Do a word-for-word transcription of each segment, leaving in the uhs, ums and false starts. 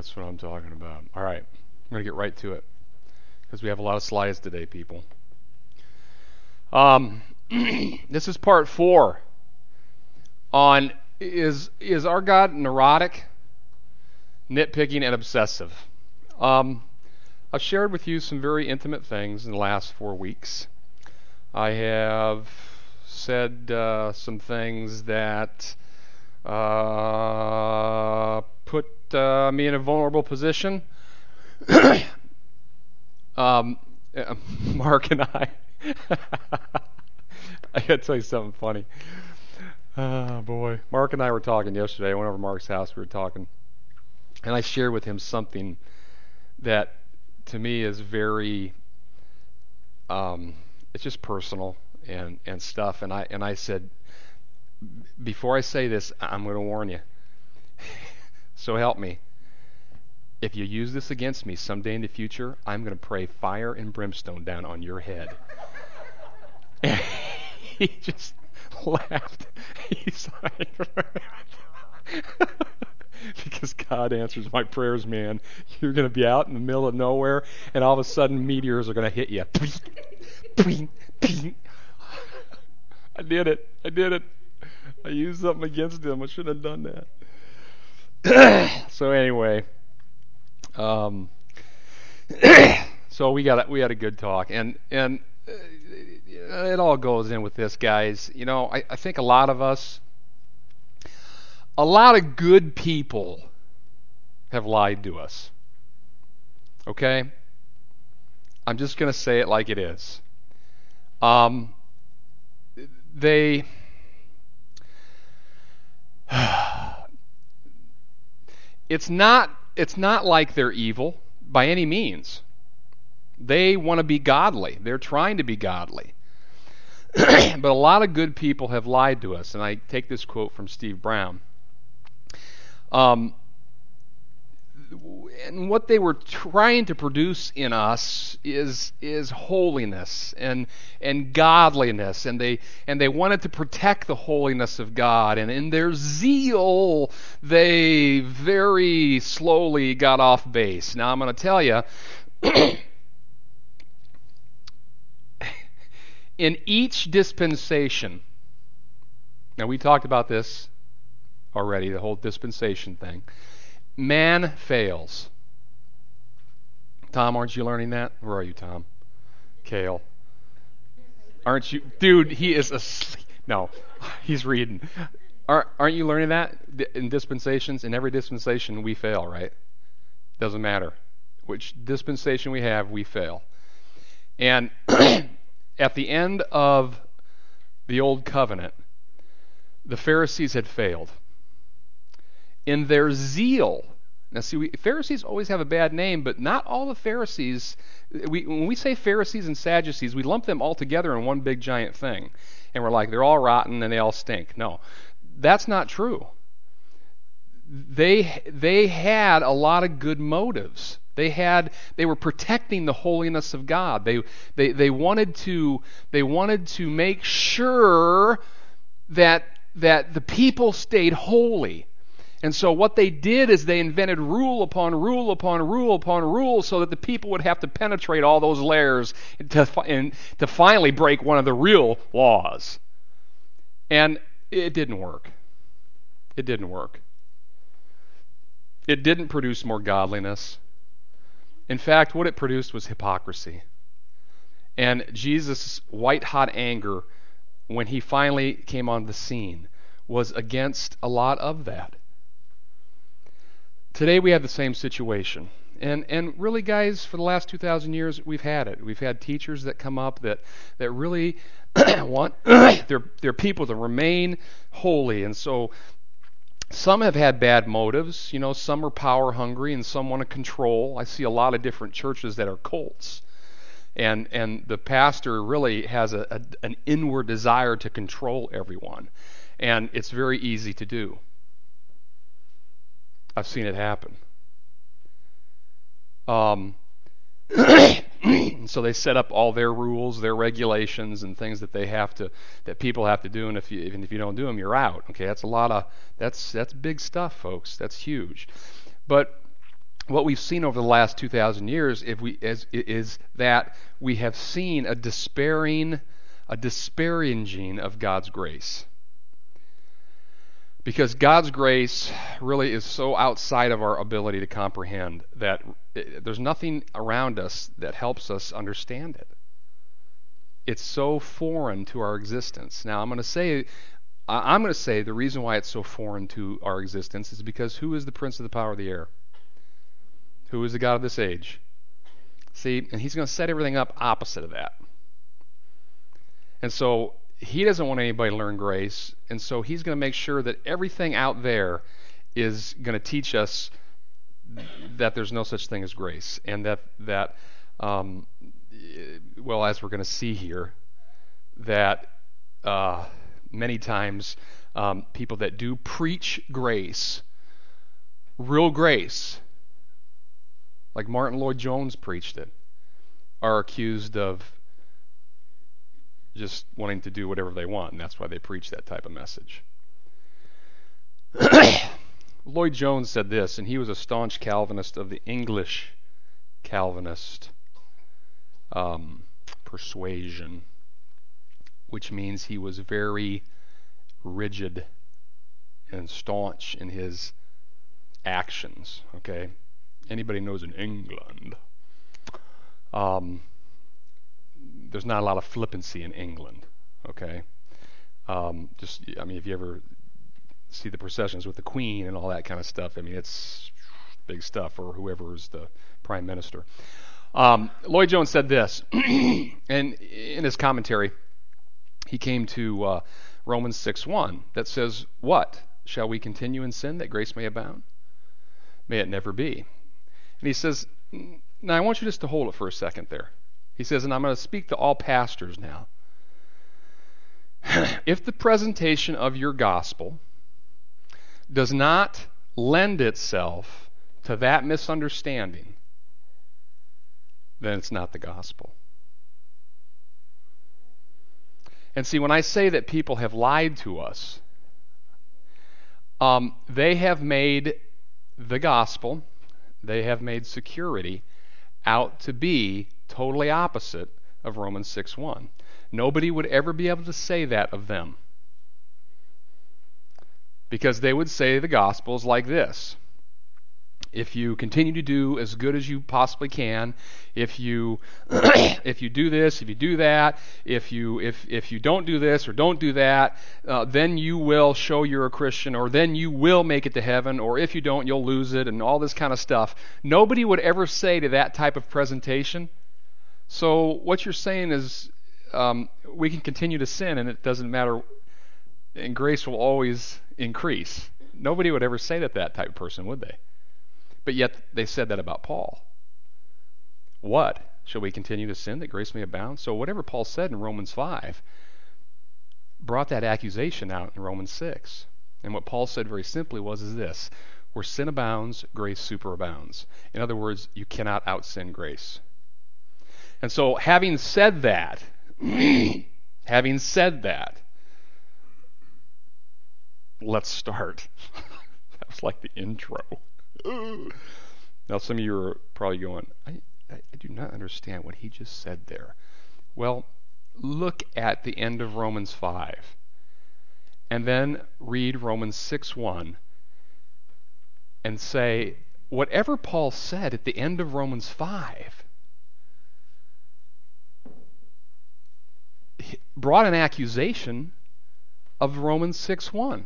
That's what I'm talking about. All right, I'm going to get right to it because we have a lot of slides today, people. Um, this is part four on is is our God neurotic, nitpicking, and obsessive. Um, I've shared with you some very intimate things in the last four weeks. I have said uh, some things that uh, put uh, me in a vulnerable position. um, Mark and I, I gotta tell you something funny. Oh boy, Mark and I were talking yesterday. I went over to Mark's house. We were talking, and I shared with him something that, to me, is very, um, it's just personal and and stuff. And I and I said, before I say this, I'm going to warn you. So help me. If you use this against me someday in the future, I'm going to pray fire and brimstone down on your head. And he just laughed. He's like, because God answers my prayers, man. You're going to be out in the middle of nowhere, and all of a sudden meteors are going to hit you. I did it. I did it. I used something against him. I shouldn't have done that. So anyway, um, so we got a, we had a good talk, and and uh, it all goes in with this, guys. You know, I, I think a lot of us, a lot of good people have lied to us. Okay, I'm just going to say it like it is. Um, they. It's not it's not like they're evil by any means. They want to be godly. They're trying to be godly. But a lot of good people have lied to us, and I take this quote from Steve Brown. Um, and what they were trying to produce in us is is holiness and and godliness, and they and they wanted to protect the holiness of God, and in their zeal they very slowly got off base. Now I'm going to tell you, in each dispensation, now we talked about this already, the whole dispensation thing, man fails. Tom, aren't you learning that? Where are you, Tom? Kale. Aren't you? Dude, he is asleep. No, he's reading. Aren't, aren't you learning that in dispensations? In every dispensation, we fail, right? Doesn't matter. Which dispensation we have, we fail. And at the end of the Old Covenant, the Pharisees had failed. In their zeal, now see, we, Pharisees always have a bad name, but not all the Pharisees, we, when we say Pharisees and Sadducees, we lump them all together in one big giant thing. And we're like, they're all rotten and they all stink. No, that's not true. They, they had a lot of good motives. They had they were protecting the holiness of God. They they they wanted to they wanted to make sure that that the people stayed holy. And so what they did is they invented rule upon rule upon rule upon rule so that the people would have to penetrate all those layers to, and to finally break one of the real laws. And it didn't work. It didn't work. It didn't produce more godliness. In fact, what it produced was hypocrisy. And Jesus' white-hot anger, when he finally came on the scene, was against a lot of that. Today we have the same situation. And and really, guys, for the last two thousand years, we've had it. We've had teachers that come up that, that really want their, their people to remain holy. And so some have had bad motives. You know, some are power hungry and some want to control. I see a lot of different churches that are cults. And and the pastor really has a, a an inward desire to control everyone. And it's very easy to do. I've seen it happen. Um, so they set up all their rules, their regulations, and things that they have to, that people have to do. And if you, even if you don't do them, you're out. Okay, that's a lot of, that's that's big stuff, folks. That's huge. But what we've seen over the last two thousand years if we, is, is that we have seen a despairing, a disparaging of God's grace. Because God's grace really is so outside of our ability to comprehend that it, there's nothing around us that helps us understand it. It's so foreign to our existence. Now, I'm going to say, I'm going to say the reason why it's so foreign to our existence is because who is the prince of the power of the air? Who is the God of this age? See, and he's going to set everything up opposite of that. And so he doesn't want anybody to learn grace, and so he's going to make sure that everything out there is going to teach us that there's no such thing as grace, and that that um, well, as we're going to see here, that uh, many times um, people that do preach grace, real grace, like Martin Lloyd-Jones preached it, are accused of just wanting to do whatever they want, and that's why they preach that type of message. Lloyd-Jones said this, and he was a staunch Calvinist of the English Calvinist um, persuasion, which means he was very rigid and staunch in his actions. Okay, anybody knows in England, um, there's not a lot of flippancy in England. Okay, um, just I mean, if you ever see the processions with the Queen and all that kind of stuff, I mean, it's big stuff, or whoever is the Prime Minister. Um, Lloyd-Jones said this, and in his commentary, he came to uh, Romans six one that says, "What? Shall we continue in sin that grace may abound? May it never be." And he says, now I want you just to hold it for a second there. He says, and I'm going to speak to all pastors now. If the presentation of your gospel does not lend itself to that misunderstanding, then it's not the gospel. And see, when I say that people have lied to us, um, they have made the gospel, they have made security out to be totally opposite of Romans six one. Nobody would ever be able to say that of them, because they would say the gospel is like this. If you continue to do as good as you possibly can, if you if you do this, if you do that, if you if if you don't do this or don't do that, uh, then you will show you're a Christian, or then you will make it to heaven, or if you don't, you'll lose it, and all this kind of stuff. Nobody would ever say to that type of presentation, so what you're saying is um, we can continue to sin and it doesn't matter, and grace will always increase. Nobody would ever say that that type of person, would they? But yet they said that about Paul. What? Shall we continue to sin that grace may abound? So whatever Paul said in Romans five brought that accusation out in Romans six. And what Paul said very simply was is this: where sin abounds, grace superabounds. In other words, you cannot out-sin grace. And so having said that, having said that, let's start. That was like the intro. Now some of you are probably going, I, I, I do not understand what he just said there. Well, look at the end of Romans five, and then read Romans six one, and say, whatever Paul said at the end of Romans five brought an accusation of Romans six one.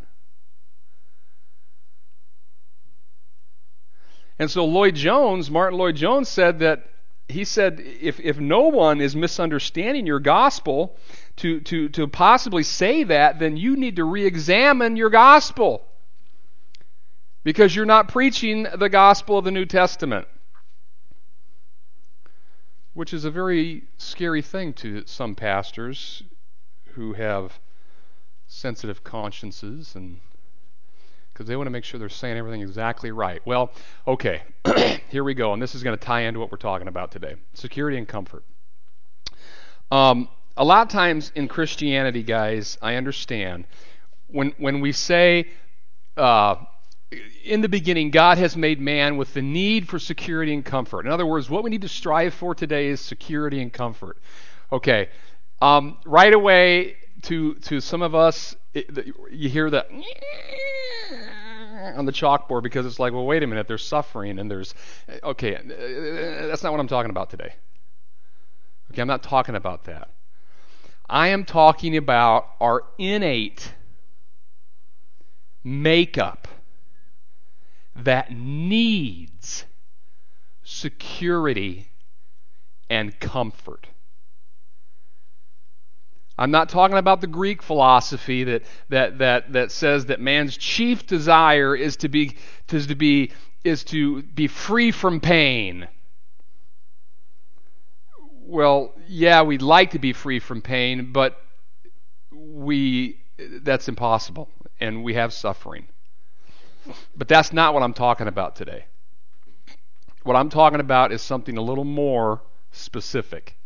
And so Lloyd-Jones, Martin Lloyd-Jones said that, he said, if, if no one is misunderstanding your gospel to, to, to possibly say that, then you need to re-examine your gospel, because you're not preaching the gospel of the New Testament, which is a very scary thing to some pastors who have sensitive consciences, and because they want to make sure they're saying everything exactly right. Well, okay, here we go, and this is going to tie into what we're talking about today: security and comfort. Um, a lot of times in Christianity, guys, I understand when when we say uh, in the beginning, God has made man with the need for security and comfort. In other words, what we need to strive for today is security and comfort. Okay, um, right away to to some of us, it, you hear the on the chalkboard because it's like, well, wait a minute, there's suffering and there's okay. That's not what I'm talking about today. Okay, I'm not talking about that. I am talking about our innate makeup that needs security and comfort. I'm not talking about the Greek philosophy that that that that says that man's chief desire is to be is to be is to be free from pain. Well, yeah, we'd like to be free from pain, but we that's impossible, and we have suffering. But that's not what I'm talking about today. What I'm talking about is something a little more specific.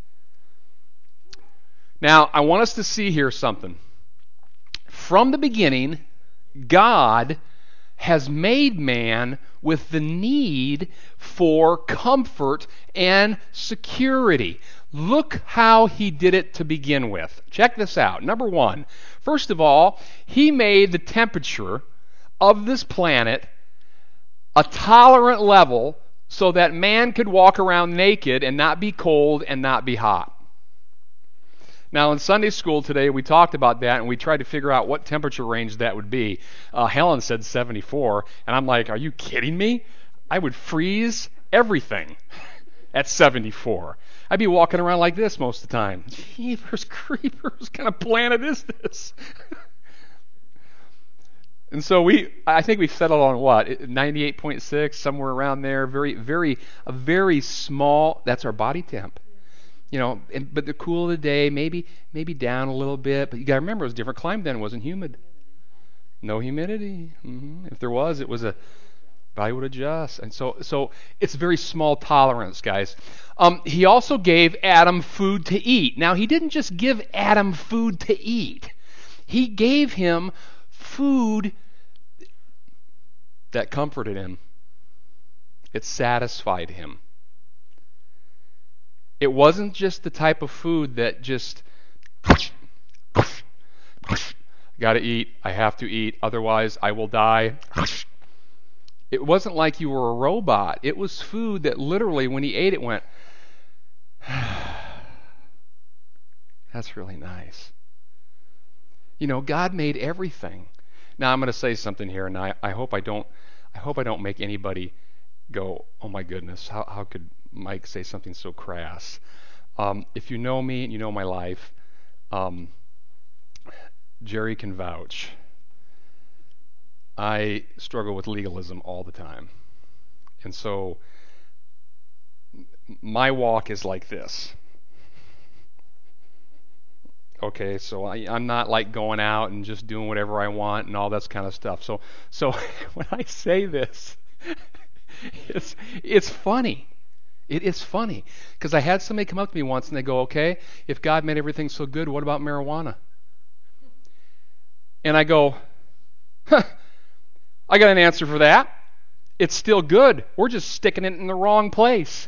Now, I want us to see here something. From the beginning, God has made man with the need for comfort and security. Look how he did it to begin with. Check this out. Number one, first of all, he made the temperature of this planet a tolerant level so that man could walk around naked and not be cold and not be hot. Now, in Sunday school today, we talked about that, and we tried to figure out what temperature range that would be. Uh, Helen said seventy-four, and I'm like, are you kidding me? I would freeze everything at seventy-four. I'd be walking around like this most of the time. Jeepers creepers, what kind of planet is this? And so we, I think we settled on what, ninety-eight point six, somewhere around there. Very, very, a very small. That's our body temp. You know, and, but the cool of the day, maybe maybe down a little bit. But you got to remember, it was a different climate then. It wasn't humid. No humidity. Mm-hmm. If there was, it was a body would adjust. And so so it's very small tolerance, guys. Um, he also gave Adam food to eat. Now, he didn't just give Adam food to eat. He gave him food that comforted him. It satisfied him. It wasn't just the type of food that just, got to eat, I have to eat, otherwise I will die. It wasn't like you were a robot. It was food that literally, when he ate it, went, that's really nice. You know, God made everything. Now I'm going to say something here, and I, I hope I don't, I hope I don't make anybody go, oh my goodness, how how could Mike say something so crass? Um, if you know me and you know my life, um, Jerry can vouch. I struggle with legalism all the time, and so my walk is like this. Okay, so I, I'm not like going out and just doing whatever I want and all that kind of stuff. So, so when I say this, it's it's funny. It is funny because I had somebody come up to me once and they go, "Okay, if God made everything so good, what about marijuana?" And I go, huh, "I got an answer for that. It's still good. We're just sticking it in the wrong place."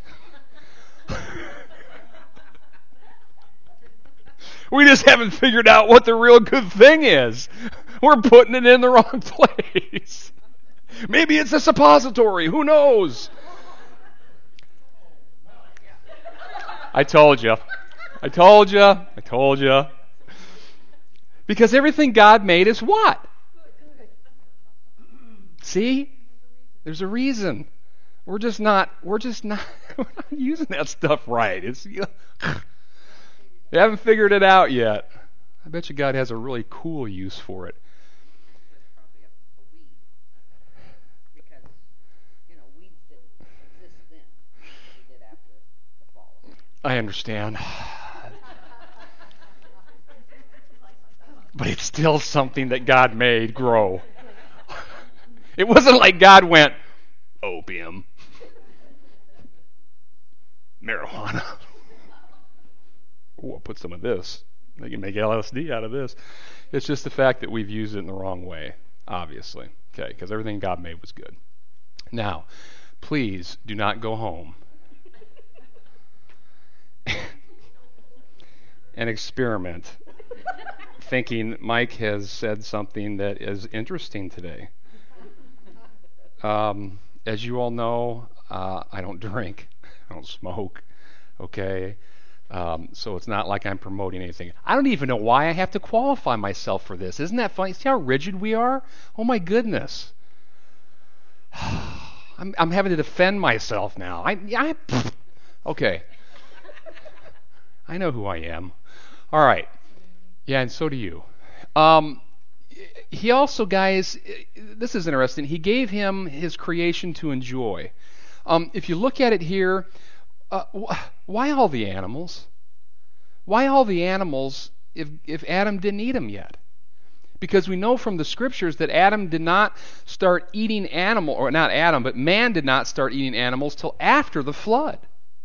We just haven't figured out what the real good thing is. We're putting it in the wrong place. Maybe it's a suppository. Who knows? I told you. I told you. I told you. Because everything God made is what? See? There's a reason. We're just not. We're just not. We're not using that stuff right. It's. You know, they haven't figured it out yet. I bet you God has a really cool use for it. I understand. But it's still something that God made grow. It wasn't like God went, opium, marijuana. Ooh, I'll put some of this. They can make L S D out of this. It's just the fact that we've used it in the wrong way, obviously. Okay, because everything God made was good. Now, please do not go home and experiment thinking Mike has said something that is interesting today. Um, as you all know, uh, I don't drink, I don't smoke, okay? Um, so it's not like I'm promoting anything. I don't even know why I have to qualify myself for this. Isn't that funny? See how rigid we are? Oh my goodness. I'm, I'm having to defend myself now. I, I, okay. I know who I am. All right. Yeah, and so do you. Um, he also, guys, this is interesting. He gave him his creation to enjoy. Um, if you look at it here, uh, wh- why all the animals? Why all the animals if, if Adam didn't eat them yet? Because we know from the scriptures that Adam did not start eating animal, or not Adam, but man did not start eating animals till after the flood.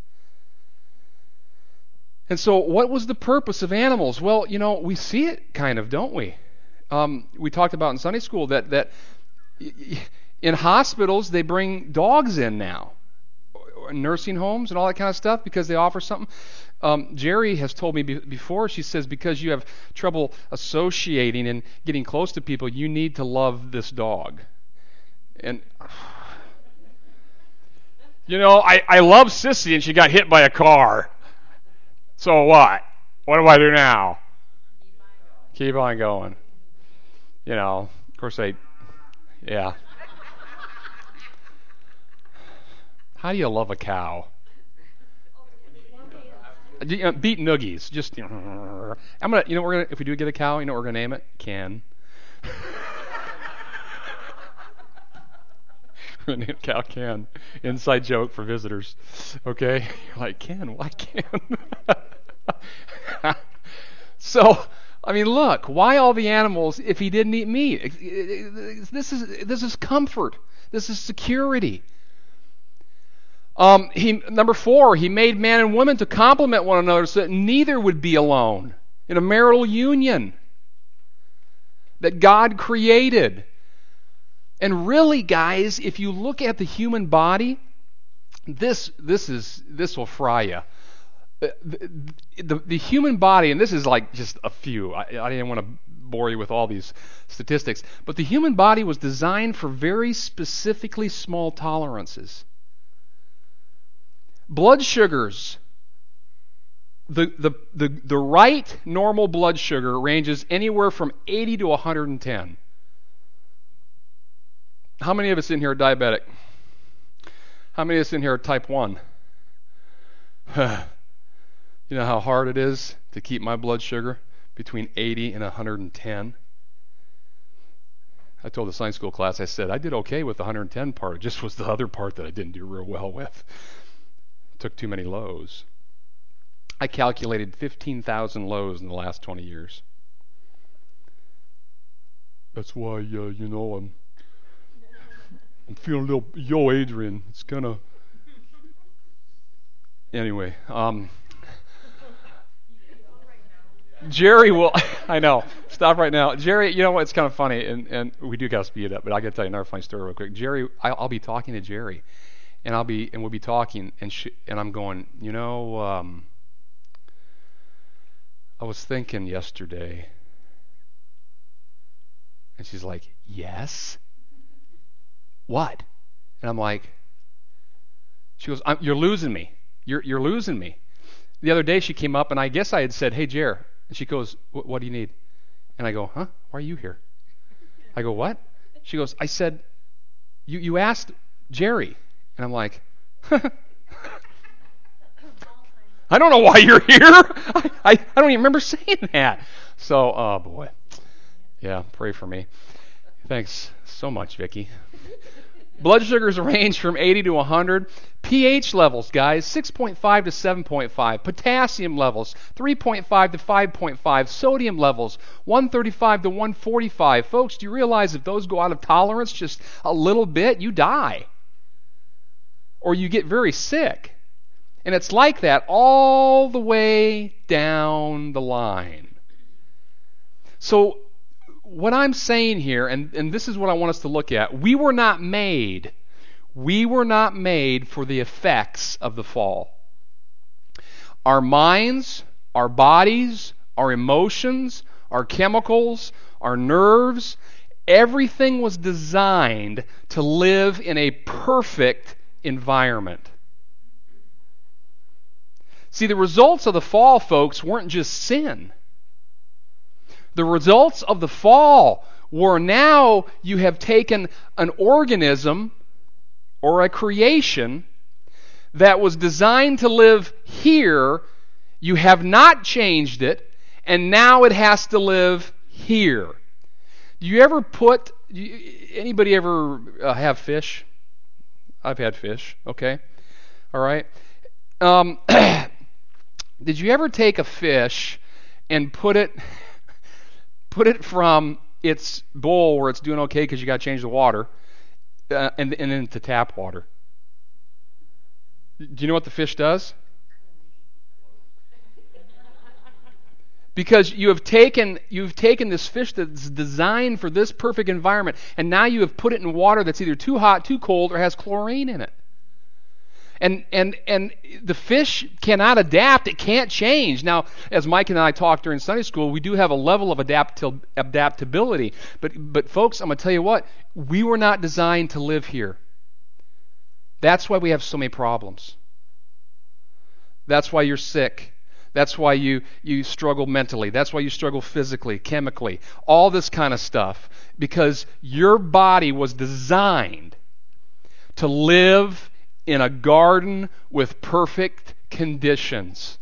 And so what was the purpose of animals? Well, you know, we see it kind of, don't we? Um, we talked about in Sunday school that, that in hospitals they bring dogs in now, nursing homes and all that kind of stuff because they offer something. Um, Jerry has told me be- before, she says, because you have trouble associating and getting close to people, you need to love this dog. And, you know, I, I love Sissy and she got hit by a car. So what? What do I do now? Keep on going. You know, of course I, yeah. How do you love a cow? You know, beat noogies. Just, you know, I'm gonna, you know, we're gonna, if we do get a cow, you know what we're gonna name it? Ken. We're gonna name it Cow Ken. Inside joke for visitors. Okay, you're like Ken, why Ken? So, I mean, look, why all the animals if he didn't eat meat? This is this is comfort. This is security. Um, he, number four, he made man and woman to complement one another so that neither would be alone in a marital union that God created. And really, guys, if you look at the human body, this this is this will fry you. The, the, the human body, and this is like just a few. I, I didn't want to bore you with all these statistics, but the human body was designed for very specifically small tolerances. Blood sugars. The, the, the, the right normal blood sugar ranges anywhere from eighty to one hundred ten. How many of us in here are diabetic? How many of us in here are type one? You know how hard it is to keep my blood sugar between eighty and one hundred ten? I told the science school class, I said, I did okay with the one hundred ten part. It just was the other part that I didn't do real well with. Took too many lows. I calculated fifteen thousand lows in the last twenty years. That's why, uh, you know, I'm, I'm feeling a little, yo, Adrian, it's gonna, anyway, um, Jerry will, I know, stop right now. Jerry, you know what, it's kind of funny, and, and we do got to speed it up, but I got to tell you another funny story real quick. Jerry, I'll, I'll be talking to Jerry, and I'll be, and we'll be talking, and sh- and I'm going, you know, um, I was thinking yesterday, and she's like, yes? What? And I'm like, she goes, I'm, you're losing me. You're you're losing me. The other day she came up, and I guess I had said, hey, Jer. And she goes, what do you need? And I go, huh? Why are you here? I go, what? She goes, I said, you, you asked Jerry. And I'm like, I don't know why you're here. I, I, I don't even remember saying that. So, oh boy. Yeah, pray for me. Thanks so much, Vicki. Blood sugars range from eighty to one hundred. pH levels, guys, six point five to seven point five. Potassium levels, three point five to five point five. Sodium levels, one thirty-five to one forty-five. Folks, do you realize if those go out of tolerance just a little bit, you die? Or you get very sick. And it's like that all the way down the line. So what I'm saying here, and, and this is what I want us to look at, we were not made, we were not made for the effects of the fall. Our minds, our bodies, our emotions, our chemicals, our nerves, everything was designed to live in a perfect environment. See, the results of the fall, folks, weren't just sin. The results of the fall were now you have taken an organism or a creation that was designed to live here, you have not changed it, and now it has to live here. Do you ever put, anybody ever uh, have fish? I've had fish, okay? All right. Um, did you ever take a fish and put it, put it from its bowl where it's doing okay because you got to change the water, uh, and, and then into tap water? Do you know what the fish does? Because you have taken you've taken this fish that's designed for this perfect environment, and now you have put it in water that's either too hot, too cold, or has chlorine in it. And and and the fish cannot adapt; it can't change. Now, as Mike and I talked during Sunday school, we do have a level of adaptil- adaptability. But but folks, I'm going to tell you what: we were not designed to live here. That's why we have so many problems. That's why you're sick. That's why you, you struggle mentally. That's why you struggle physically, chemically, all this kind of stuff. Because your body was designed to live in a garden with perfect conditions.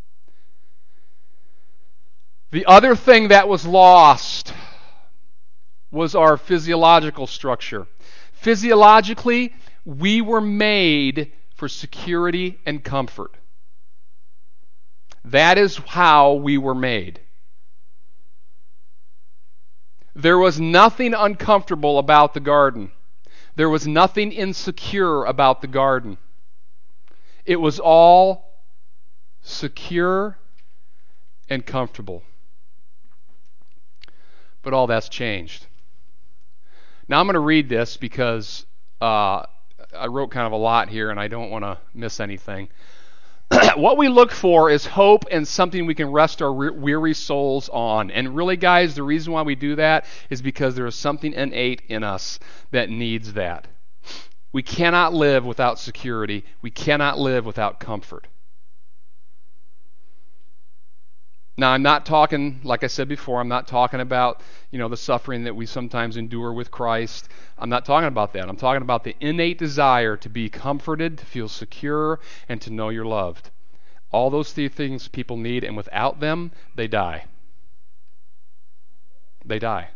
The other thing that was lost was our physiological structure. Physiologically, we were made for security and comfort. That is how we were made. There was nothing uncomfortable about the garden. There was nothing insecure about the garden. It was all secure and comfortable. But all that's changed. Now I'm going to read this because uh, I wrote kind of a lot here and I don't want to miss anything. What we look for is hope and something we can rest our weary souls on. And really, guys, the reason why we do that is because there is something innate in us that needs that. We cannot live without security. We cannot live without comfort. Now, I'm not talking, like I said before, I'm not talking about, you know, the suffering that we sometimes endure with Christ. I'm not talking about that. I'm talking about the innate desire to be comforted, to feel secure, and to know you're loved. All those three things people need, and without them, they die. They die.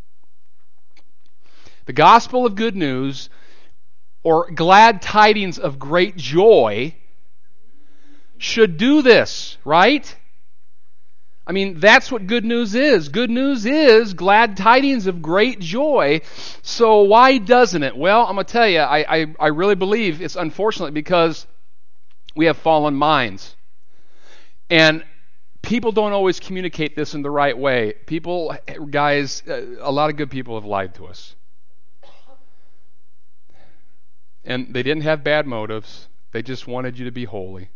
The gospel of good news, or glad tidings of great joy, should do this, right? I mean, that's what good news is. Good news is glad tidings of great joy. So why doesn't it? Well, I'm going to tell you, I, I, I really believe it's unfortunate because we have fallen minds. And people don't always communicate this in the right way. People, guys, a lot of good people have lied to us. And they didn't have bad motives. They just wanted you to be holy.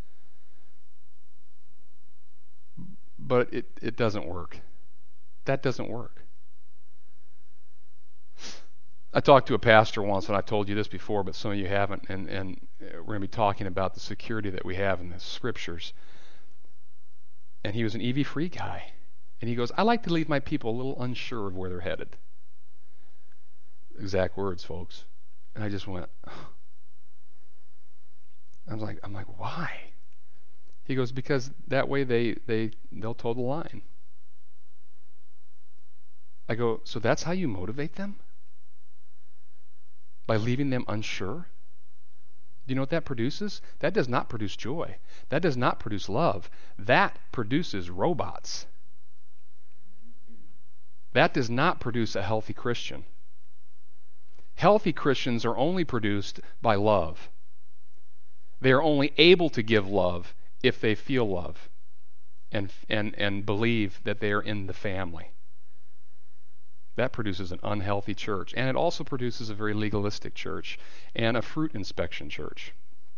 But it, it doesn't work. That doesn't work. I talked to a pastor once, and I've told you this before, but some of you haven't, and, and we're going to be talking about the security that we have in the Scriptures. And he was an E V-free guy. And he goes, I like to leave my people a little unsure of where they're headed. Exact words, folks. And I just went, I was like, I'm like, why? He goes, because that way they, they, they'll toe the line. I go, so that's how you motivate them? By leaving them unsure? Do you know what that produces? That does not produce joy. That does not produce love. That produces robots. That does not produce a healthy Christian. Healthy Christians are only produced by love. They are only able to give love if they feel love and and and believe that they are in the family. That produces an unhealthy church. And it also produces a very legalistic church and a fruit inspection church.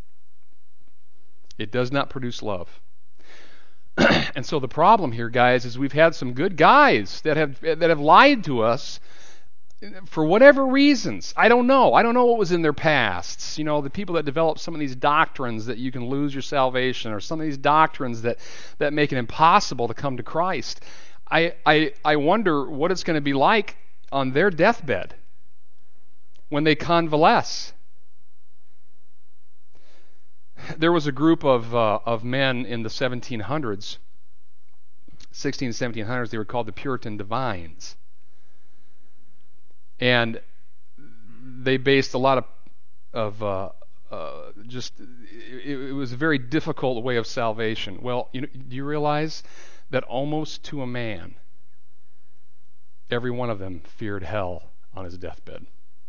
It does not produce love. And so the problem here, guys, is we've had some good guys that have that have lied to us for whatever reasons. I don't know. I don't know what was in their pasts. You know, the people that develop some of these doctrines that you can lose your salvation, or some of these doctrines that, that make it impossible to come to Christ. I, I, I wonder what it's going to be like on their deathbed when they convalesce. There was a group of uh, of men in the seventeen hundreds, sixteen, seventeen hundreds. They were called the Puritan Divines. And they based a lot of, of uh, uh, just, it, it was a very difficult way of salvation. Well, you know, do you realize that almost to a man, every one of them feared hell on his deathbed?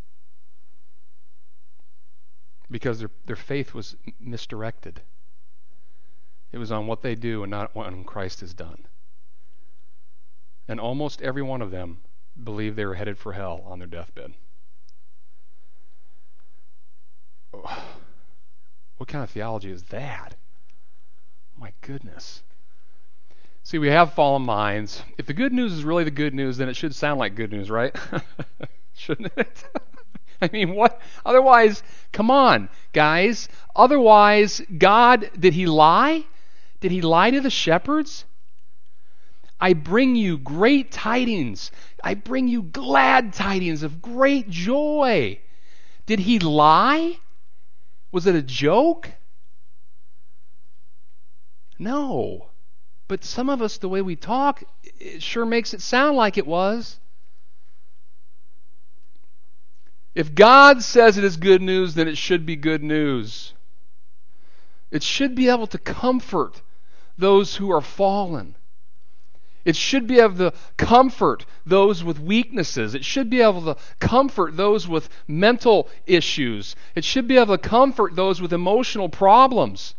Because their, their faith was misdirected. It was on what they do and not what Christ has done. And almost every one of them believed they were headed for hell on their deathbed. What kind of theology is that? My goodness. See, we have fallen minds. If the good news is really the good news, then it should sound like good news, right? Shouldn't it? I mean, what? Otherwise, come on, guys. Otherwise, God, did he lie? Did he lie to the shepherds? I bring you great tidings. I bring you glad tidings of great joy. Did he lie? Was it a joke? No. But some of us, the way we talk, it sure makes it sound like it was. If God says it is good news, then it should be good news. It should be able to comfort those who are fallen. It should be able to comfort those with weaknesses. It should be able to comfort those with mental issues. It should be able to comfort those with emotional problems.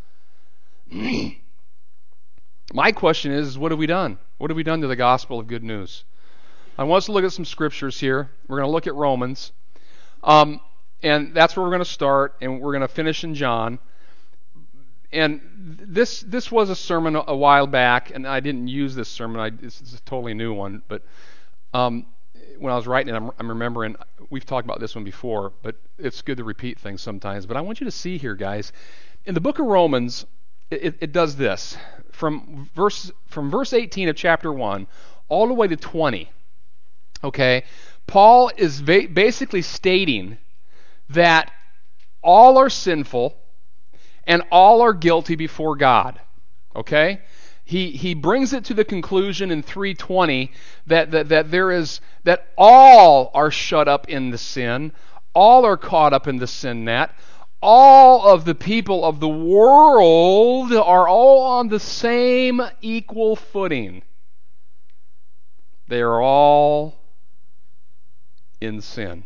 My question is, what have we done? What have we done to the gospel of good news? I want us to look at some scriptures here. We're going to look at Romans. Um, and that's where we're going to start, and we're going to finish in John. And this this was a sermon a while back, and I didn't use this sermon. I, this is a totally new one. But um, when I was writing it, I'm, I'm remembering, we've talked about this one before, but it's good to repeat things sometimes. But I want you to see here, guys, in the book of Romans, it, it does this. From verse, from verse eighteen of chapter one all the way to twenty, okay, Paul is va- basically stating that all are sinful, and all are guilty before God. Okay? He he brings it to the conclusion in three twenty that, that, that there is that all are shut up in the sin, all are caught up in the sin net, all of the people of the world are all on the same equal footing. They are all in sin.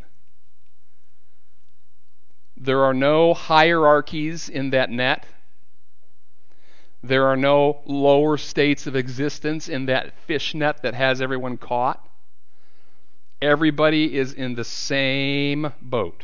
There are no hierarchies in that net. There are no lower states of existence in that fish net that has everyone caught. Everybody is in the same boat.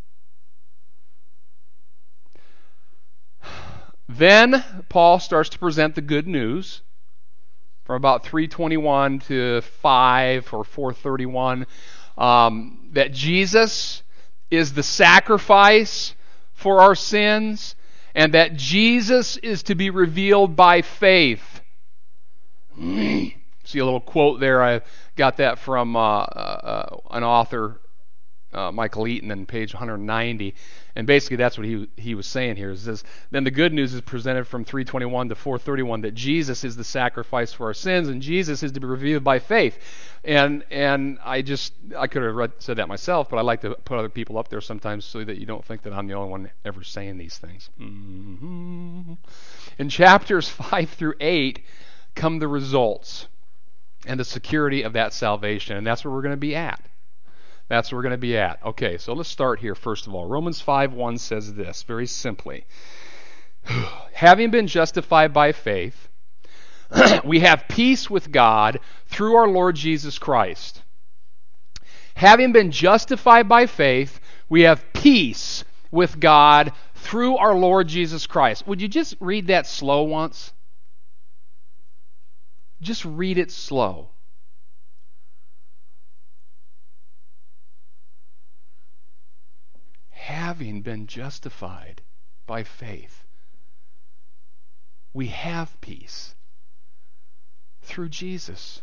Then Paul starts to present the good news from about three twenty-one to five or four thirty-one, um, that Jesus is the sacrifice for our sins, and that Jesus is to be revealed by faith. See a little quote there. I got that from uh, uh, an author, uh, Michael Eaton, on page one ninety. And basically that's what he he was saying here. It says, then the good news is presented from three twenty-one to four thirty-one, that Jesus is the sacrifice for our sins, and Jesus is to be revealed by faith. And and I just, I could have read, said that myself, but I like to put other people up there sometimes so that you don't think that I'm the only one ever saying these things. Mm-hmm. In chapters five through eight come the results and the security of that salvation, and that's where we're going to be at. That's where we're going to be at. Okay, so let's start here first of all. Romans five one says this, very simply. Having been justified by faith, we have peace with God through our Lord Jesus Christ. Having been justified by faith, we have peace with God through our Lord Jesus Christ. Would you just read that slow once? Just read it slow. Having been justified by faith, we have peace through Jesus.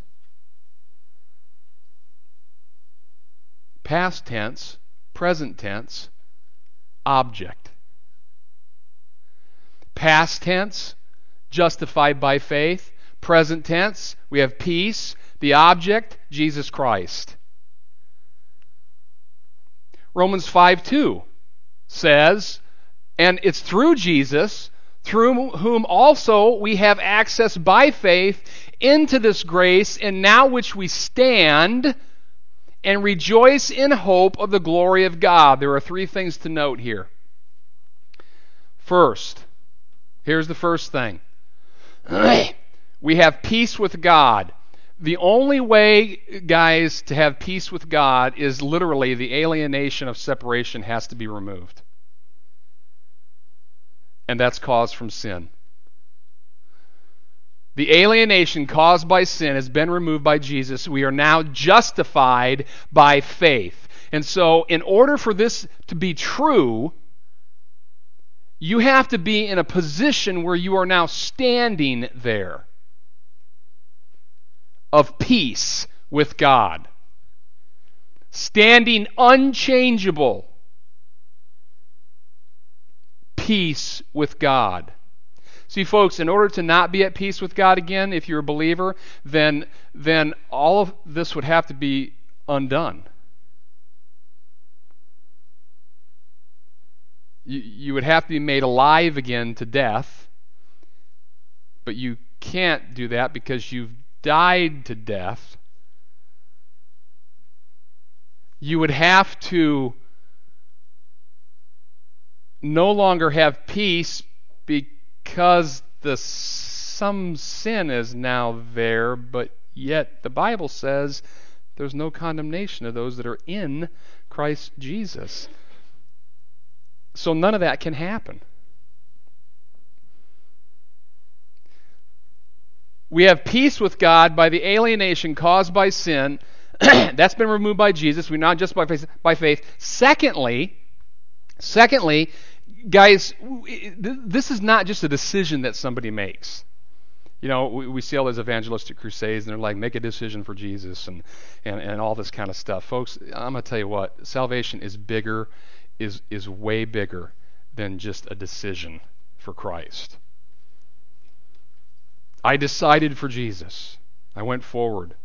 Past tense, present tense, object. Past tense, justified by faith. Present tense, we have peace. The object, Jesus Christ. Romans five two says, and it's through Jesus, through whom also we have access by faith into this grace, and now which we stand and rejoice in hope of the glory of God. There are three things to note here. First, here's the first thing. We have peace with God. The only way, guys, to have peace with God is literally the alienation of separation has to be removed. And that's caused from sin. The alienation caused by sin has been removed by Jesus. We are now justified by faith. And so, in order for this to be true, you have to be in a position where you are now standing there of peace with God. Standing unchangeable. Peace with God. See, folks, in order to not be at peace with God again, if you're a believer, then, then all of this would have to be undone. You, you would have to be made alive again to death, but you can't do that because you've died to death. You would have to no longer have peace because the some sin is now there, but yet the Bible says there's no condemnation of those that are in Christ Jesus. So none of that can happen. We have peace with God by the alienation caused by sin. That's been removed by Jesus. We're not just by faith, by faith. Secondly, secondly, guys, this is not just a decision that somebody makes. You know, we, we see all those evangelistic crusades, and they're like, make a decision for Jesus and, and, and all this kind of stuff. Folks, I'm going to tell you what, salvation is bigger, is, is way bigger than just a decision for Christ. I decided for Jesus. I went forward.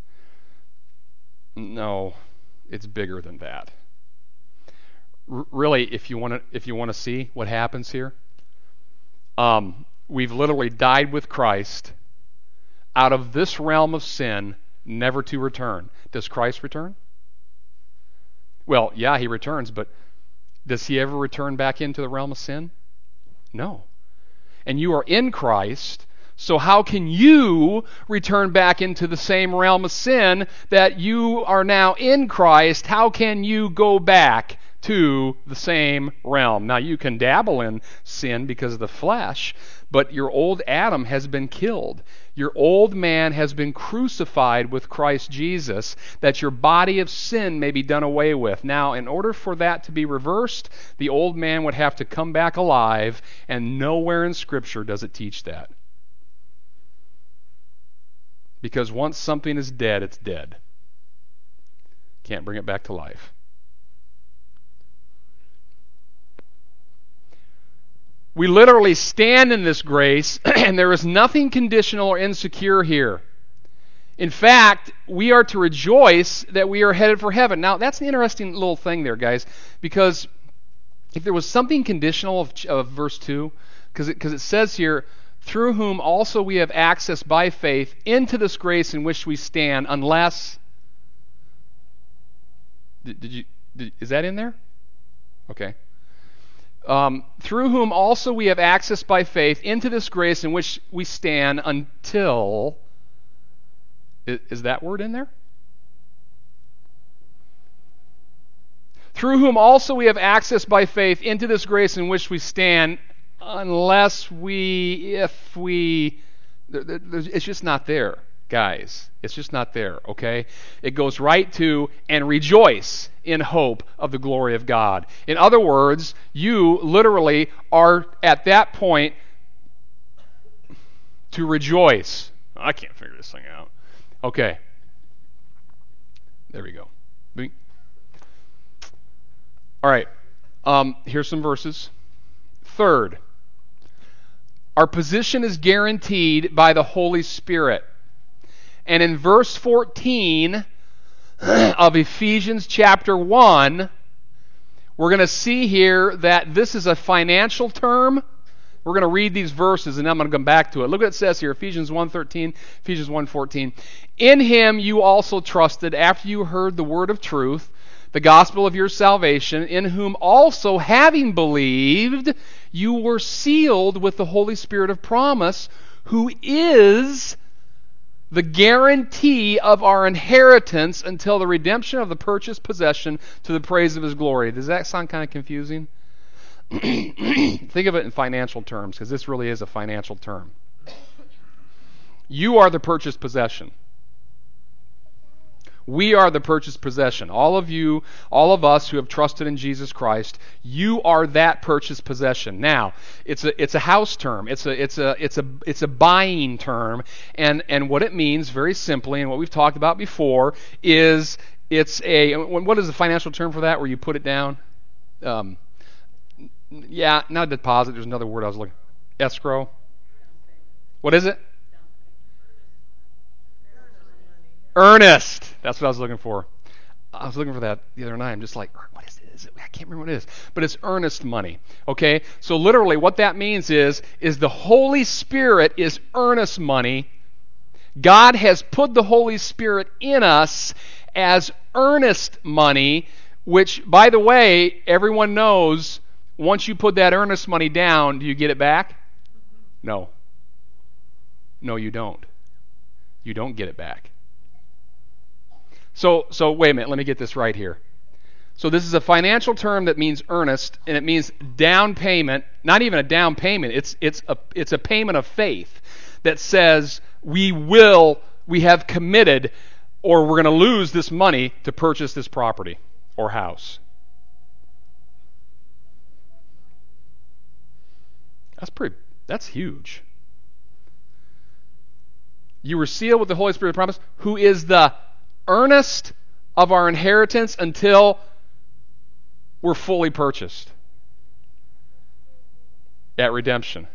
No, it's bigger than that. R- really, if you want to, if you want to see what happens here, um, we've literally died with Christ out of this realm of sin, never to return. Does Christ return? Well, yeah, he returns, but does he ever return back into the realm of sin? No. And you are in Christ. So how can you return back into the same realm of sin that you are now in Christ? How can you go back to the same realm? Now, you can dabble in sin because of the flesh, but your old Adam has been killed. Your old man has been crucified with Christ Jesus, that your body of sin may be done away with. Now, in order for that to be reversed, the old man would have to come back alive, and nowhere in Scripture does it teach that. Because once something is dead, it's dead. Can't bring it back to life. We literally stand in this grace, and there is nothing conditional or insecure here. In fact, we are to rejoice that we are headed for heaven. Now, that's an interesting little thing there, guys, because if there was something conditional of, of verse two, because it, 'cause it says here, through whom also we have access by faith into this grace in which we stand, unless... Did, did you? Did, is that in there? Okay. Um, through whom also we have access by faith into this grace in which we stand until... Is, is that word in there? through whom also we have access by faith into this grace in which we stand, unless we, if we, it's just not there, guys. It's just not there, okay? It goes right to, and rejoice in hope of the glory of God. In other words, you literally are at that point to rejoice. I can't figure this thing out. Okay. There we go. All right. Um, here's some verses. Third, our position is guaranteed by the Holy Spirit. And in verse fourteen of Ephesians chapter one, we're going to see here that this is a financial term. We're going to read these verses, and I'm going to come back to it. Look what it says here, Ephesians one thirteen, Ephesians one fourteen. In him you also trusted after you heard the word of truth, the gospel of your salvation, in whom also, having believed, you were sealed with the Holy Spirit of promise, who is the guarantee of our inheritance until the redemption of the purchased possession to the praise of his glory. Does that sound kind of confusing? Think of it in financial terms, because this really is a financial term. You are the purchased possession. We are the purchased possession. All of you, all of us who have trusted in Jesus Christ, you are that purchased possession. Now, it's a it's a house term. It's a it's a it's a it's a buying term, and and what it means very simply, and what we've talked about before, is it's a what is the financial term for that? Where you put it down? Um, yeah, not deposit. There's another word I was looking. Escrow. What is it? Earnest. That's what I was looking for. I was looking for that the other night. I'm just like, what is it? Is it? I can't remember what it is. But it's earnest money. Okay? So literally what that means is, is the Holy Spirit is earnest money. God has put the Holy Spirit in us as earnest money, which, by the way, everyone knows, once you put that earnest money down, do you get it back? No. No, you don't. You don't get it back. So, so wait a minute, let me get this right here. So this is a financial term that means earnest, and it means down payment, not even a down payment, it's it's a it's a payment of faith that says we will, we have committed, or we're going to lose this money to purchase this property or house. That's pretty, that's huge. You were sealed with the Holy Spirit of promise, who is the earnest of our inheritance until we're fully purchased at redemption.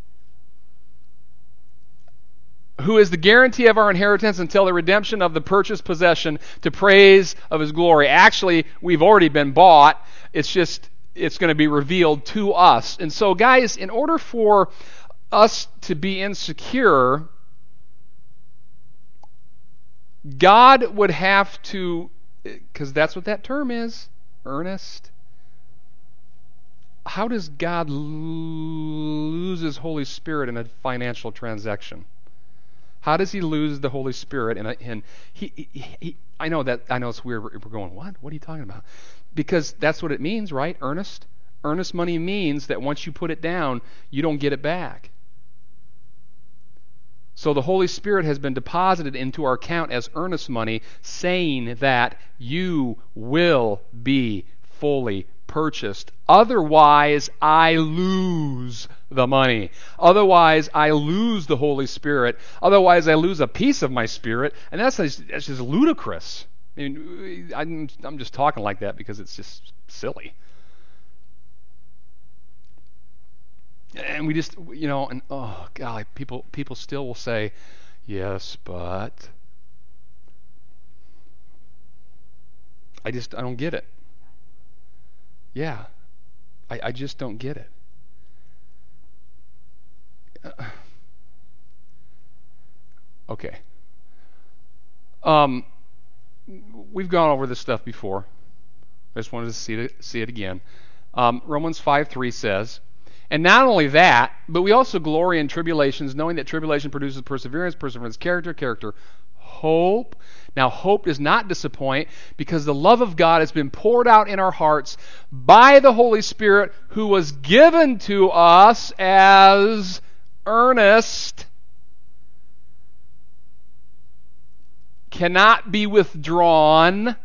Who is the guarantee of our inheritance until the redemption of the purchased possession to praise of his glory. Actually, we've already been bought. It's just, it's going to be revealed to us. And so, guys, in order for us to be insecure, God would have to, because that's what that term is, earnest. How does God lose his Holy Spirit in a financial transaction? How does he lose the Holy Spirit in a, in he, he, he I know that I know it's weird. We're going, what? What are you talking about? Because that's what it means, right? Earnest. Earnest money means that once you put it down, you don't get it back. So the Holy Spirit has been deposited into our account as earnest money, saying that you will be fully purchased. Otherwise, I lose the money. Otherwise, I lose the Holy Spirit. Otherwise, I lose a piece of my spirit. And that's just, that's just ludicrous. I mean, I'm, I'm just talking like that because it's just silly. And we just, you know, and oh, golly, people people still will say, yes, but I just, I don't get it. Yeah, I, I just don't get it. Uh, okay. Um, we've gone over this stuff before. I just wanted to see it, see it again. Um, Romans five three says, and not only that, but we also glory in tribulations, knowing that tribulation produces perseverance, perseverance character, character hope. Now, hope does not disappoint because the love of God has been poured out in our hearts by the Holy Spirit who was given to us as earnest, cannot be withdrawn. Do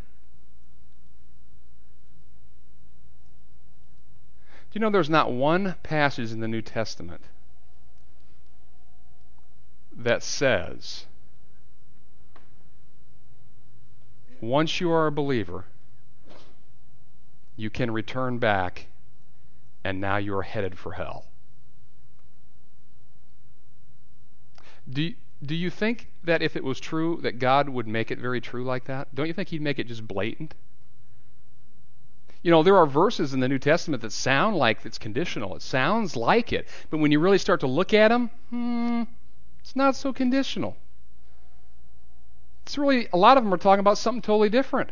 you know there's not one passage in the New Testament that says once you are a believer, you can return back and now you are headed for hell? Do you, do you think that if it was true that God would make it very true like that? Don't you think he'd make it just blatant? You know, there are verses in the New Testament that sound like it's conditional. It sounds like it. But when you really start to look at them, hmm, it's not so conditional. It's really, a lot of them are talking about something totally different.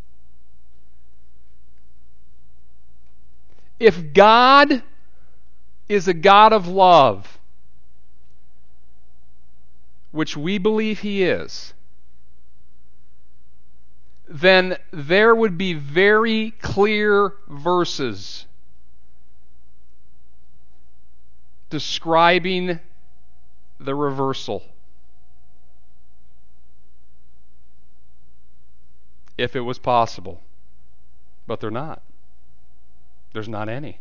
If God is a God of love, which we believe he is, then there would be very clear verses describing the reversal. If it was possible. But they're not. There's not any.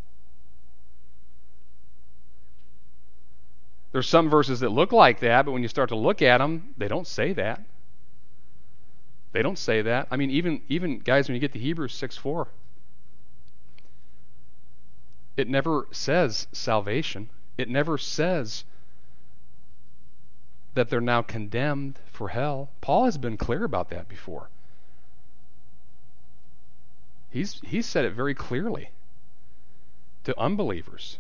There's some verses that look like that, but when you start to look at them, they don't say that. They don't say that. I mean, even, even guys, when you get to Hebrews six four, it never says salvation. It never says that they're now condemned for hell. Paul has been clear about that before. He's, he's said it very clearly to unbelievers.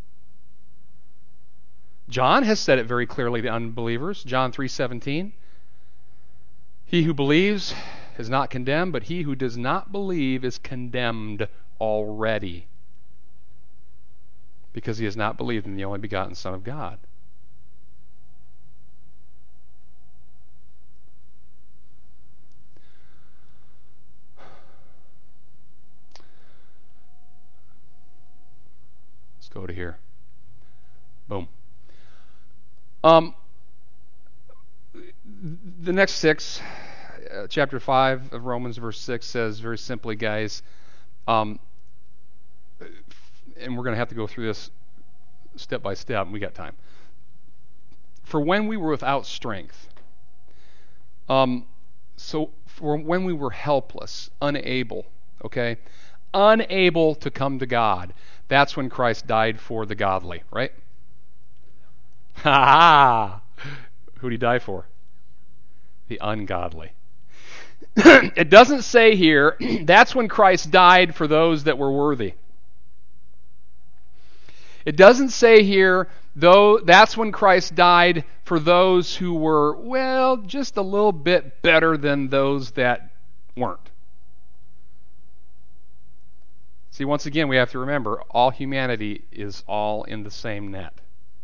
John has said it very clearly to unbelievers. John three seventeen. He who believes is not condemned, but he who does not believe is condemned already, because he has not believed in the only begotten Son of God. Let's go to here. Boom. Um, the next six, uh, chapter five of Romans, verse six says very simply, guys, um, and we're going to have to go through this step by step, and we got time. For when we were without strength, um, so for when we were helpless, unable, okay, unable to come to God, that's when Christ died for the godly, right? Ha ha! Who did he die for? The ungodly. It doesn't say here, that's when Christ died for those that were worthy. It doesn't say here, though, that's when Christ died for those who were, well, just a little bit better than those that weren't. See, once again, we have to remember, all humanity is all in the same net.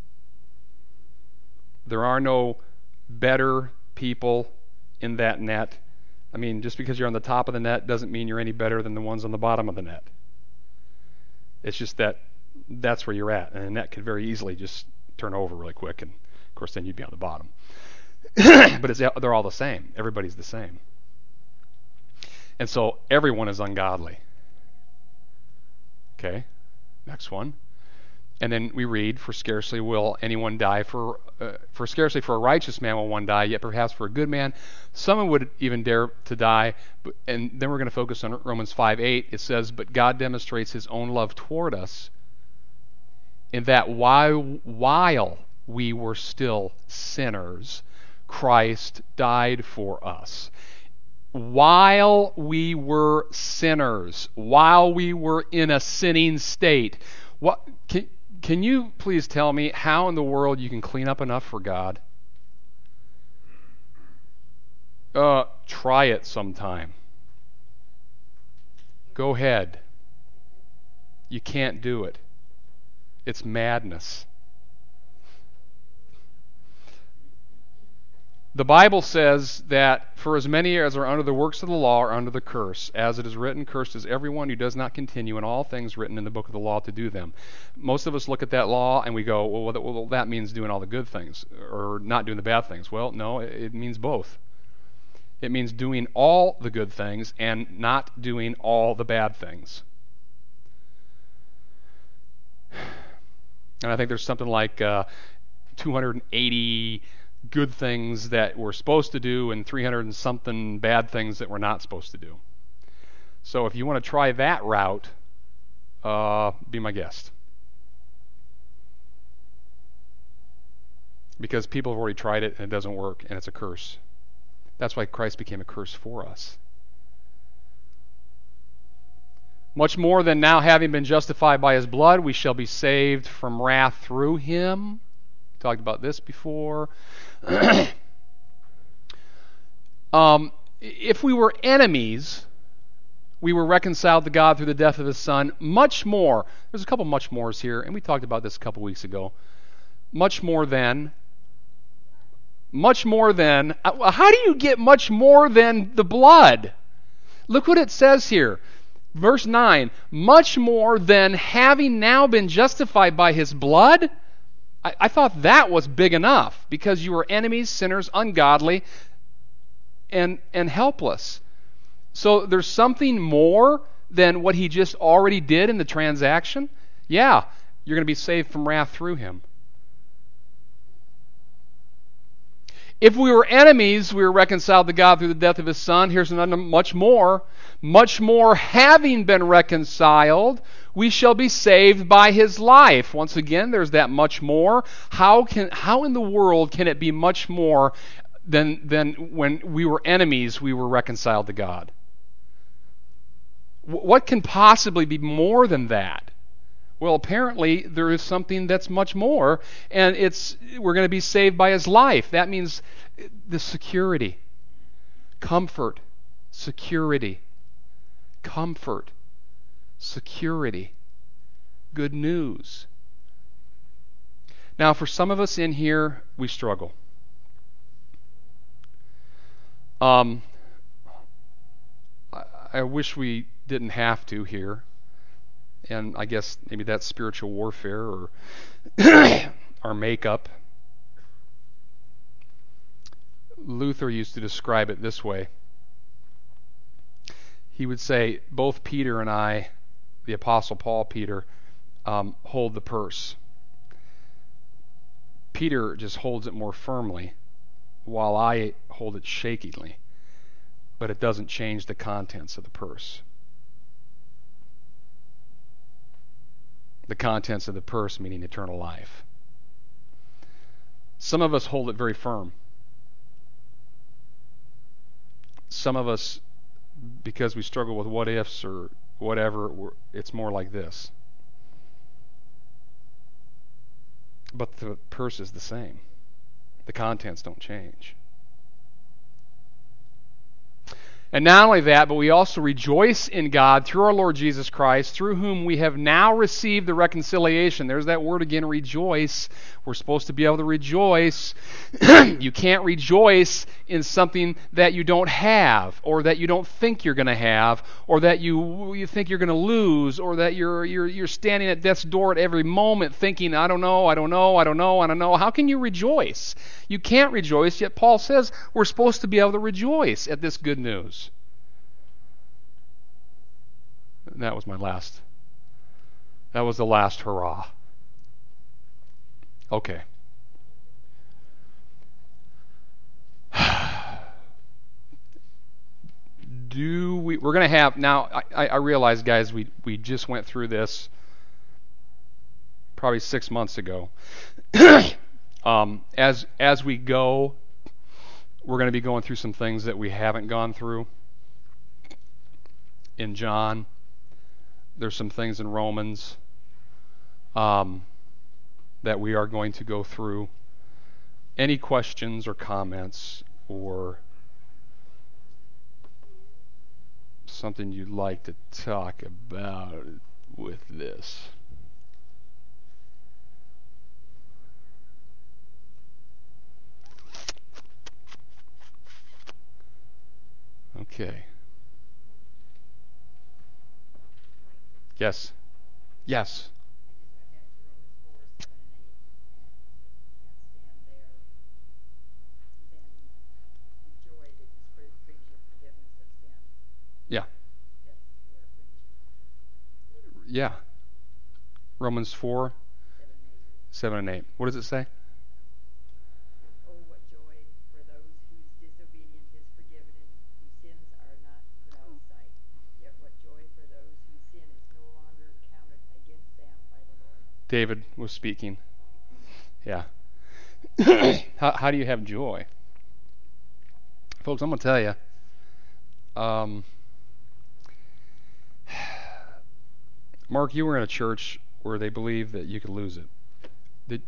There are no better people in that net. I mean, just because you're on the top of the net doesn't mean you're any better than the ones on the bottom of the net. It's just that that's where you're at, and the net could very easily just turn over really quick, and of course then you'd be on the bottom. But it's, they're all the same. Everybody's the same. And so everyone is ungodly. Okay, next one. And then we read, for scarcely will anyone die for, uh, for scarcely for a righteous man will one die, yet perhaps for a good man someone would even dare to die. But, and then we're going to focus on Romans five eight. It says, but God demonstrates his own love toward us in that while, while we were still sinners, Christ died for us. While we were sinners, while we were in a sinning state, what can, can you please tell me how in the world you can clean up enough for God? Uh, try it sometime. Go ahead. You can't do it. It's madness. The Bible says that for as many as are under the works of the law are under the curse. As it is written, cursed is everyone who does not continue in all things written in the book of the law to do them. Most of us look at that law and we go, well, that, well, that means doing all the good things or not doing the bad things. Well, no, it, it means both. It means doing all the good things and not doing all the bad things. And I think there's something like uh, two hundred eighty good things that we're supposed to do and three hundred and something bad things that we're not supposed to do. So if you want to try that route, uh, be my guest. Because people have already tried it and it doesn't work and it's a curse. That's why Christ became a curse for us. Much more than now, having been justified by his blood, we shall be saved from wrath through him. We talked about this before. um, if we were enemies, we were reconciled to God through the death of his Son. Much more. There's a couple much mores here, and we talked about this a couple weeks ago. Much more than. Much more than. How do you get much more than the blood? Look what it says here. Verse nine, much more than having now been justified by his blood. I, I thought that was big enough because you were enemies, sinners, ungodly, and and helpless. So there's something more than what he just already did in the transaction. Yeah, you're going to be saved from wrath through him. If we were enemies, we were reconciled to God through the death of his Son. Here's another much more. Much more, having been reconciled, we shall be saved by his life. Once again, there's that much more. How can how in the world can it be much more than than when we were enemies, we were reconciled to God? What can possibly be more than that? Well, apparently there is something that's much more, and it's we're going to be saved by his life. That means the security, comfort, security, comfort, security, good news. Now, for some of us in here, we struggle. Um, I, I wish we didn't have to here. And I guess maybe that's spiritual warfare or our makeup. Luther used to describe it this way. He would say, both Peter and I, the Apostle Paul, Peter, um, hold the purse. Peter just holds it more firmly, while I hold it shakily. But it doesn't change the contents of the purse. The contents of the purse meaning eternal life. Some of us hold it very firm. Some of us, because we struggle with what ifs or whatever, it's more like this. But the purse is the same. The contents don't change. And not only that, but we also rejoice in God through our Lord Jesus Christ, through whom we have now received the reconciliation. There's that word again, rejoice. We're supposed to be able to rejoice. You can't rejoice in something that you don't have, or that you don't think you're going to have, or that you you think you're going to lose, or that you're you're you're standing at death's door at every moment thinking, I don't know, I don't know, I don't know, I don't know. How can you rejoice? You can't rejoice, yet Paul says we're supposed to be able to rejoice at this good news. And that was my last. That was the last hurrah. Okay. Do we? We're going to have now. I, I realize, guys, we we just went through this probably six months ago. um, as as we go, we're going to be going through some things that we haven't gone through in John. There's some things in Romans um, that we are going to go through. Any questions or comments or something you'd like to talk about with this? Okay. Yes. Yes. Yeah. Yeah. Romans four, seven and eight. What does it say? David was speaking. Yeah. how, how do you have joy? Folks, I'm going to tell you. Um, Mark, you were in a church where they believed that you could lose it. Did,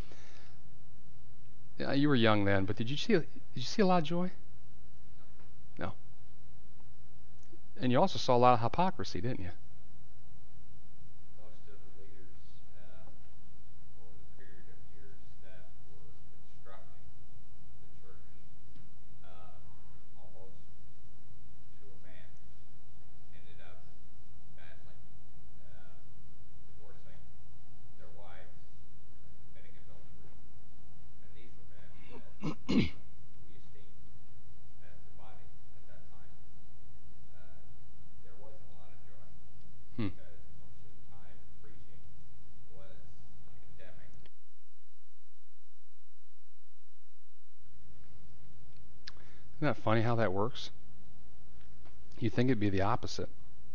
yeah, you were young then, but did you see did you see a lot of joy? No. And you also saw a lot of hypocrisy, didn't you? Hmm. Isn't that funny how that works? You think it'd be the opposite,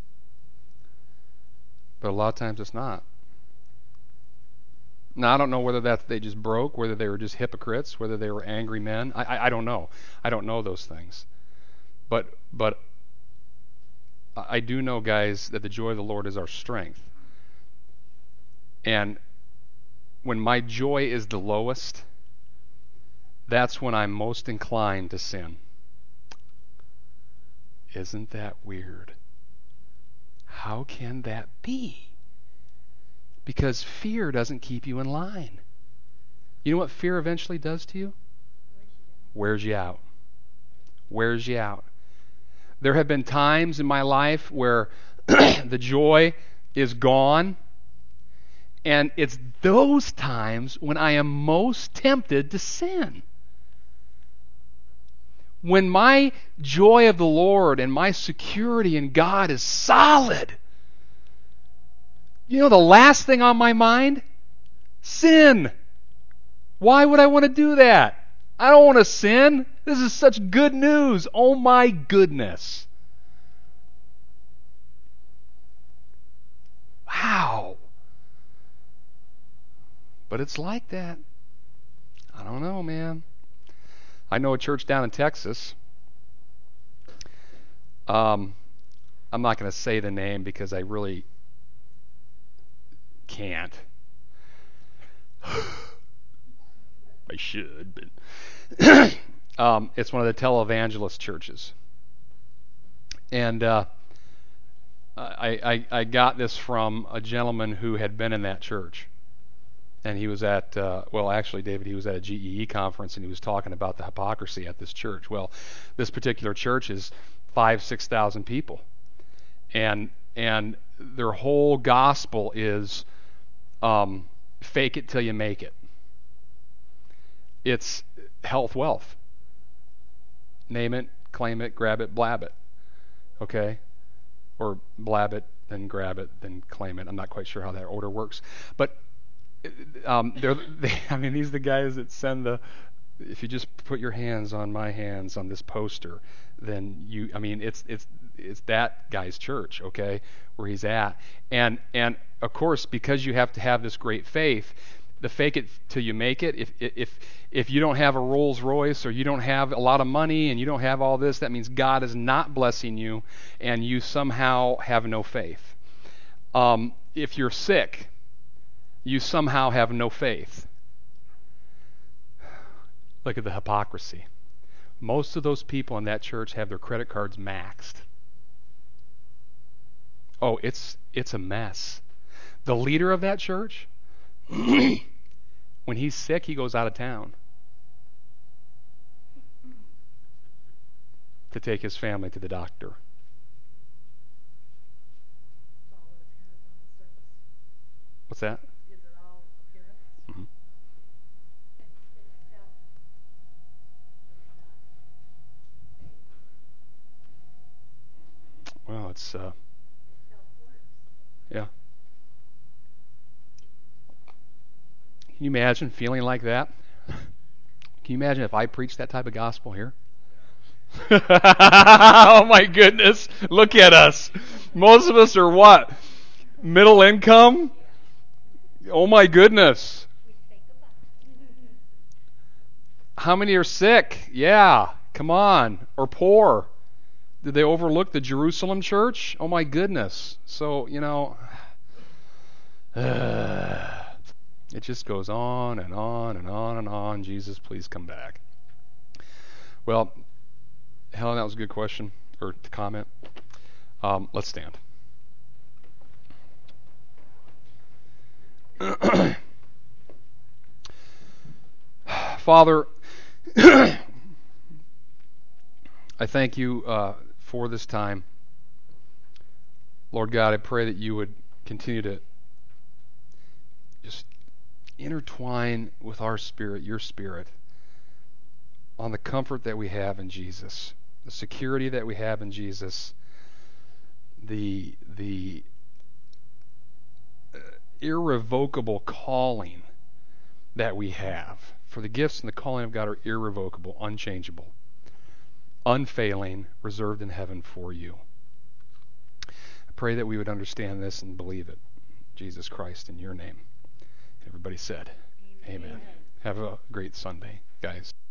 but a lot of times it's not. Now I don't know whether that they just broke, whether they were just hypocrites, whether they were angry men. I, I, I don't know. I don't know those things. But but I do know, guys, that the joy of the Lord is our strength. And when my joy is the lowest, that's when I'm most inclined to sin. Isn't that weird? How can that be? Because fear doesn't keep you in line. You know what fear eventually does to you? Wears you out. Wears you out. There have been times in my life where the joy is gone, and it's those times when I am most tempted to sin. When my joy of the Lord and my security in God is solid, you know the last thing on my mind? Sin. Why would I want to do that? I don't want to sin. This is such good news. Oh my goodness. Wow. But it's like that. I don't know, man. I know a church down in Texas. Um, I'm not going to say the name because I really can't. I should, but um, it's one of the televangelist churches. And uh, I, I, I got this from a gentleman who had been in that church. And he was at, uh, well, actually, David, he was at a G E E conference and he was talking about the hypocrisy at this church. Well, this particular church is five, six thousand people, and and their whole gospel is um, fake it till you make it. It's health, wealth. Name it, claim it, grab it, blab it. Okay, or blab it, then grab it, then claim it. I'm not quite sure how that order works, but um, they're, they, I mean, these are the guys that send the, if you just put your hands on my hands on this poster, then you, I mean, it's it's it's that guy's church, okay, where he's at, and and of course, because you have to have this great faith, the fake it till you make it. If if if you don't have a Rolls Royce or you don't have a lot of money and you don't have all this, that means God is not blessing you, and you somehow have no faith. Um, if you're sick, you somehow have no faith. Look at the hypocrisy. Most of those people in that church have their credit cards maxed. Oh, it's it's a mess. The leader of that church, when he's sick, he goes out of town. to take his family to the doctor. What's that? Mm-hmm. Well, it's uh, yeah. Can you imagine feeling like that? Can you imagine if I preached that type of gospel here? Oh my goodness. Look at us. Most of us are what? Middle income? Oh my goodness. How many are sick? Yeah. Come on. Or poor. Did they overlook the Jerusalem church? Oh my goodness. So, you know, uh, it just goes on and on and on and on. Jesus, please come back. Well, Helen, that was a good question or comment. Um, let's stand. Father, I thank you uh, for this time. Lord God, I pray that you would continue to just intertwine with our spirit, your spirit, on the comfort that we have in Jesus, the security that we have in Jesus, the the uh, irrevocable calling that we have. For the gifts and the calling of God are irrevocable, unchangeable, unfailing, reserved in heaven for you. I pray that we would understand this and believe it. Jesus Christ, in your name. Everybody said, Amen. Amen. Have a great Sunday, guys.